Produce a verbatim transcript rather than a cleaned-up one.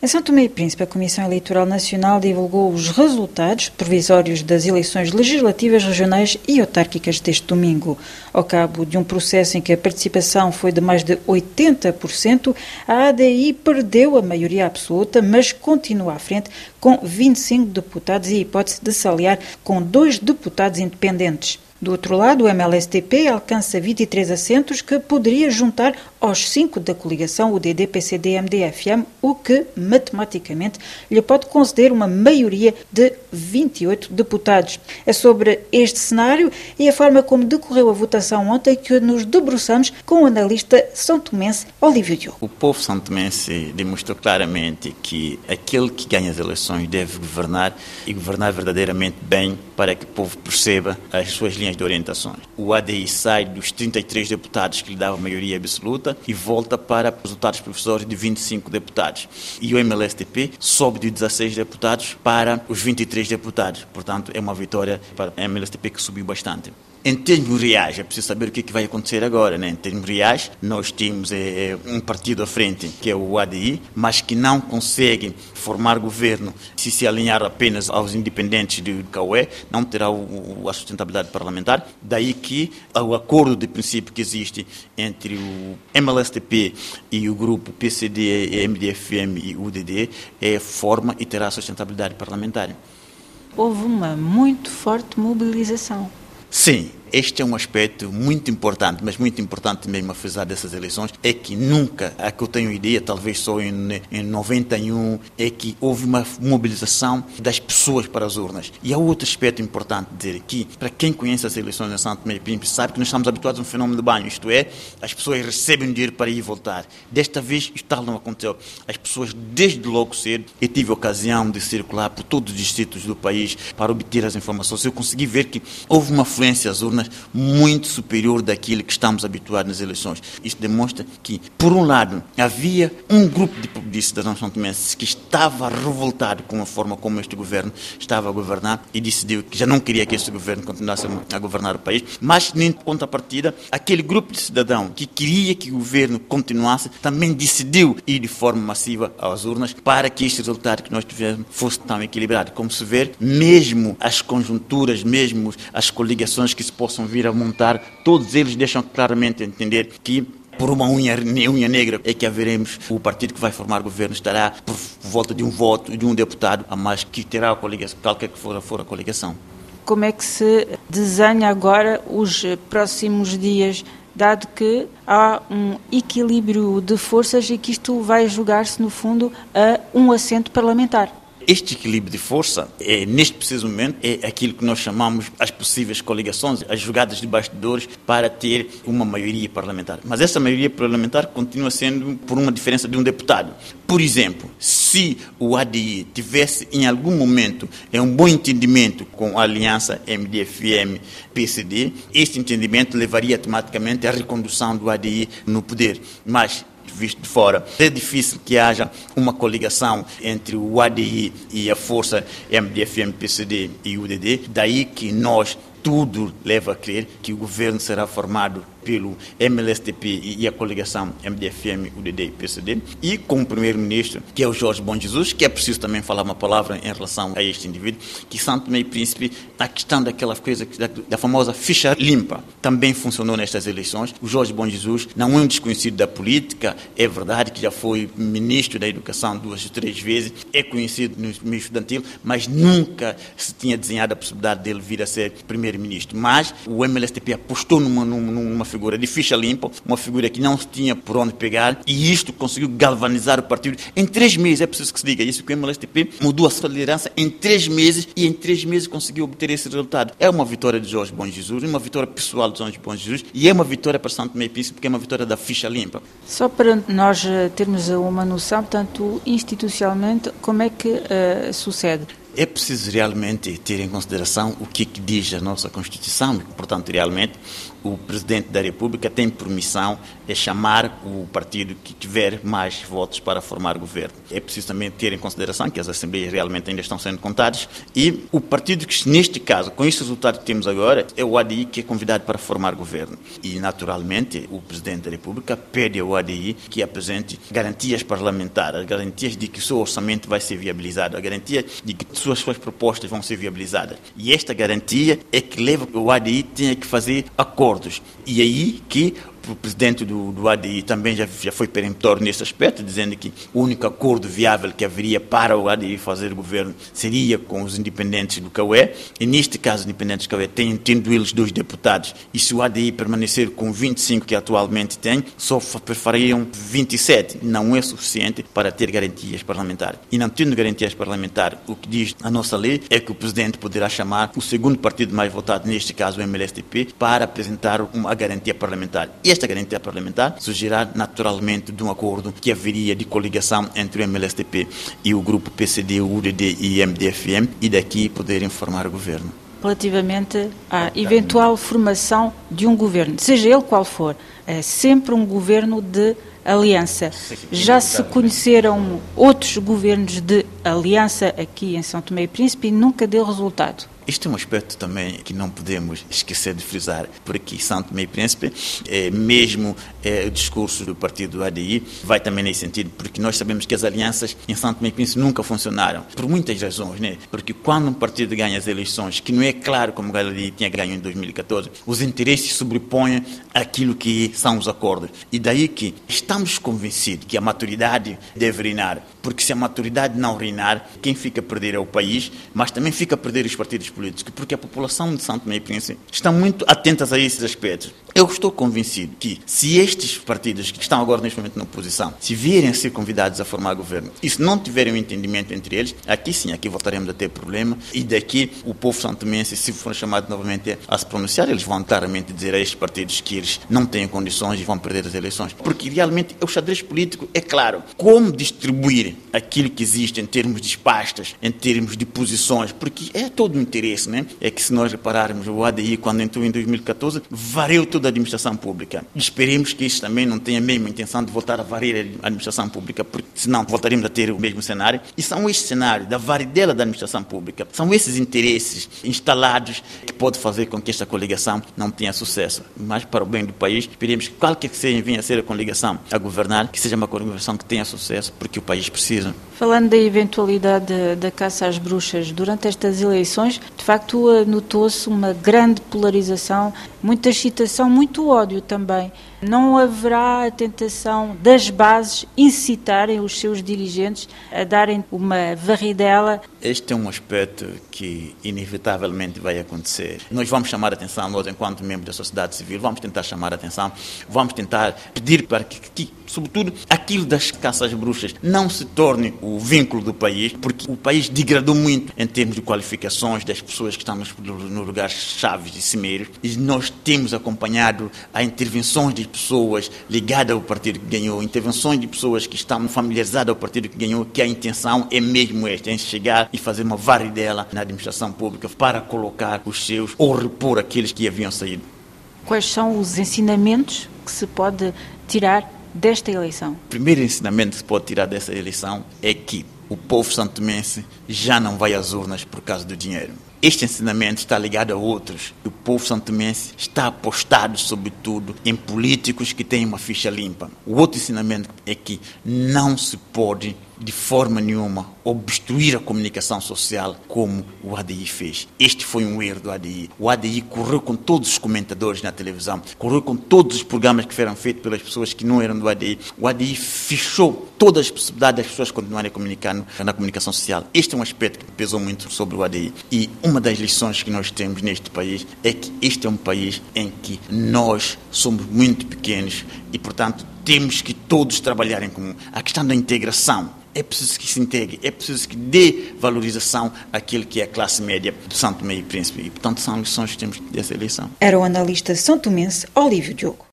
Em São Tomé e Príncipe, a Comissão Eleitoral Nacional divulgou os resultados provisórios das eleições legislativas, regionais e autárquicas deste domingo. Ao cabo de um processo em que a participação foi de mais de oitenta por cento, a A D I perdeu a maioria absoluta, mas continua à frente com vinte e cinco deputados e a hipótese de se aliar com dois deputados independentes. Do outro lado, o M L S T P alcança vinte e três assentos que poderia juntar aos cinco da coligação U D D P C D M D F M, o que, matematicamente, lhe pode conceder uma maioria de vinte e oito deputados. É sobre este cenário e a forma como decorreu a votação ontem que nos debruçamos com o analista são-tomense Olívio Diogo. O povo são-tomense demonstrou claramente que aquele que ganha as eleições deve governar e governar verdadeiramente bem para que o povo perceba as suas linhas de orientações. O A D I sai dos trinta e três deputados que lhe dava a maioria absoluta e volta para resultados provisórios de vinte e cinco deputados. E o M L S T P sobe de dezasseis deputados para os vinte e três deputados. Portanto, é uma vitória para o M L S T P que subiu bastante. Em termos reais, é preciso saber o que, é que vai acontecer agora, né? Em termos reais, nós temos é, um partido à frente, que é o A D I, mas que não consegue formar governo se se alinhar apenas aos independentes do C A U E, não terá o, a sustentabilidade parlamentar. Daí que o acordo de princípio que existe entre o M L S T P e o grupo P C D, M D F M e U D D é, forma e terá a sustentabilidade parlamentar. Houve uma muito forte mobilização. Sim, este é um aspecto muito importante, mas muito importante mesmo a frisar dessas eleições, é que nunca, a que eu tenho ideia, talvez só em, em noventa e um, é que houve uma mobilização das pessoas para as urnas. E há outro aspecto importante dizer aqui, para quem conhece as eleições em São Tomé e Príncipe, sabe que nós estamos habituados a um fenómeno de banho, isto é, as pessoas recebem dinheiro para ir e voltar. Desta vez, isto tal não aconteceu. As pessoas, desde logo cedo, eu tive a ocasião de circular por todos os distritos do país para obter as informações. Eu consegui ver que houve uma afluência às urnas muito superior daquilo que estamos habituados nas eleições. Isso demonstra que, por um lado, havia um grupo de, de cidadãos são-tomenses que estava revoltado com a forma como este governo estava a governar e decidiu que já não queria que este governo continuasse a governar o país, mas, em contrapartida, aquele grupo de cidadãos que queria que o governo continuasse também decidiu ir de forma massiva às urnas para que este resultado que nós tivemos fosse tão equilibrado. Como se vê, mesmo as conjunturas, mesmo as coligações que se possam vir a montar, todos eles deixam claramente entender que por uma unha, unha negra é que haveremos o partido que vai formar governo estará por volta de um voto de um deputado a mais que terá a coligação, qualquer que for, for a coligação. Como é que se desenha agora os próximos dias, dado que há um equilíbrio de forças e que isto vai jogar-se, no fundo, a um assento parlamentar? Este equilíbrio de força, é, neste preciso momento, é aquilo que nós chamamos as possíveis coligações, as jogadas de bastidores para ter uma maioria parlamentar. Mas essa maioria parlamentar continua sendo por uma diferença de um deputado. Por exemplo, se o A D I tivesse em algum momento é um bom entendimento com a aliança M D F M P C D, este entendimento levaria automaticamente à recondução do A D I no poder. Mas visto de fora, é difícil que haja uma coligação entre o A D I e a força M D F M P C D e U D D, daí que nós tudo leva a crer que o governo será formado pelo M L S T P e a coligação M D F M, U D D e P C D, e com o primeiro-ministro, que é o Jorge Bom Jesus, que é preciso também falar uma palavra em relação a este indivíduo, que São Tomé e Príncipe, a questão daquela coisa, da, da famosa ficha limpa, também funcionou nestas eleições. O Jorge Bom Jesus não é um desconhecido da política, é verdade que já foi ministro da Educação duas ou três vezes, é conhecido no meio estudantil, mas nunca se tinha desenhado a possibilidade dele vir a ser primeiro-ministro. Mas o M L S T P apostou numa, numa, numa figura de ficha limpa, uma figura que não tinha por onde pegar, e isto conseguiu galvanizar o partido em três meses. É preciso que se diga isso, que o M L S T P mudou a sua liderança em três meses e em três meses conseguiu obter esse resultado. É uma vitória de Jorge Bom Jesus, uma vitória pessoal de Jorge Bom Jesus e é uma vitória para São Tomé e Príncipe, porque é uma vitória da ficha limpa. Só para nós termos uma noção, portanto, institucionalmente, como é que uh, sucede? É preciso realmente ter em consideração o que, é que diz a nossa Constituição, e, portanto, realmente, o Presidente da República tem permissão de chamar o partido que tiver mais votos para formar governo. É preciso também ter em consideração que as assembleias realmente ainda estão sendo contadas e o partido que, neste caso, com este resultado que temos agora, é o A D I que é convidado para formar governo. E, naturalmente, o Presidente da República pede ao A D I que apresente garantias parlamentares, garantias de que o seu orçamento vai ser viabilizado, a garantia de que suas, suas propostas vão ser viabilizadas. E esta garantia é que leva o A D I tenha que fazer acordos. E aí que o presidente do, do A D I também já, já foi peremptório nesse aspecto, dizendo que o único acordo viável que haveria para o A D I fazer governo seria com os independentes do Cauê, e neste caso os independentes do Cauê têm, tendo eles dois deputados, e se o A D I permanecer com vinte e cinco que atualmente tem, só fariam vinte e sete. Não é suficiente para ter garantias parlamentares. E não tendo garantias parlamentares, o que diz a nossa lei é que o presidente poderá chamar o segundo partido mais votado, neste caso o M L S T P, para apresentar uma garantia parlamentar. E esta garantia parlamentar surgirá naturalmente de um acordo que haveria de coligação entre o M L S T P e o grupo P C D, U D D e M D F M, e daqui poderem formar o governo. Relativamente à eventual formação de um governo, seja ele qual for, é sempre um governo de aliança. Já se conheceram outros governos de aliança aqui em São Tomé e Príncipe e nunca deu resultado. Isto é um aspecto também que não podemos esquecer de frisar, porque São Tomé e Príncipe, é, mesmo é, o discurso do partido do A D I vai também nesse sentido, porque nós sabemos que as alianças em São Tomé e Príncipe nunca funcionaram, por muitas razões, né? Porque quando um partido ganha as eleições, que não é claro como o A D I tinha ganho em dois mil e catorze, os interesses sobrepõem aquilo que são os acordos. E daí que estamos convencidos que a maturidade deve reinar, porque se a maturidade não reinar, quem fica a perder é o país, mas também fica a perder os partidos políticos, porque a população de São Tomé e Príncipe está muito atenta a esses aspectos. Eu estou convencido que se estes partidos que estão agora neste momento na oposição, se vierem a ser convidados a formar governo, e se não tiverem um entendimento entre eles, aqui sim, aqui voltaremos a ter problema, e daqui o povo santomense, se for chamado novamente a se pronunciar, eles vão claramente dizer a estes partidos que eles não têm condições e vão perder as eleições. Porque realmente o xadrez político é claro. Como distribuir aquilo que existe em termos de pastas, em termos de posições, porque é todo um interesse, né? É que se nós repararmos, o A D I, quando entrou em dois mil e catorze, varreu toda a administração pública. Esperemos que isso também não tenha a mesma intenção de voltar a varrer a administração pública, porque senão voltaremos a ter o mesmo cenário. E são estes cenários da varidela da administração pública, são esses interesses instalados que pode fazer com que esta coligação não tenha sucesso. Mas para o bem do país, esperemos que qualquer que seja, venha a ser a coligação a governar, que seja uma coligação que tenha sucesso, porque o país precisa. Falando da eventualidade da caça às bruxas, durante estas eleições, de facto, notou-se uma grande polarização, muita excitação, muito ódio também. Não haverá a tentação das bases incitarem os seus dirigentes a darem uma varridela? Este é um aspecto que inevitavelmente vai acontecer. Nós vamos chamar a atenção, nós enquanto membros da sociedade civil, vamos tentar chamar a atenção, vamos tentar pedir para que, que sobretudo, aquilo das caças às bruxas não se torne o vínculo do país, porque o país degradou muito em termos de qualificações das pessoas que estão nos, nos lugares chaves e cimeiros, e nós temos acompanhado a intervenções de pessoas ligadas ao partido que ganhou, intervenções de pessoas que estão familiarizadas ao partido que ganhou, que a intenção é mesmo esta, é chegar e fazer uma varridela na administração pública para colocar os seus ou repor aqueles que haviam saído. Quais são os ensinamentos que se pode tirar desta eleição? O primeiro ensinamento que se pode tirar dessa eleição é que o povo santomense já não vai às urnas por causa do dinheiro. Este ensinamento está ligado a outros. O povo santomense está apostado, sobretudo, em políticos que têm uma ficha limpa. O outro ensinamento é que não se pode, de forma nenhuma, obstruir a comunicação social como o A D I fez. Este foi um erro do A D I. O A D I correu com todos os comentadores na televisão, correu com todos os programas que foram feitos pelas pessoas que não eram do A D I. O A D I fechou todas as possibilidades das pessoas continuarem a comunicar na comunicação social. Este é um aspecto que pesou muito sobre o A D I. E uma das lições que nós temos neste país é que este é um país em que nós somos muito pequenos e, portanto, temos que todos trabalhar em comum. A questão da integração. É preciso que se integre, é preciso que dê valorização àquilo que é a classe média do São Tomé e Príncipe. E, portanto, são lições que temos dessa eleição. Era o analista santomense Olívio Diogo.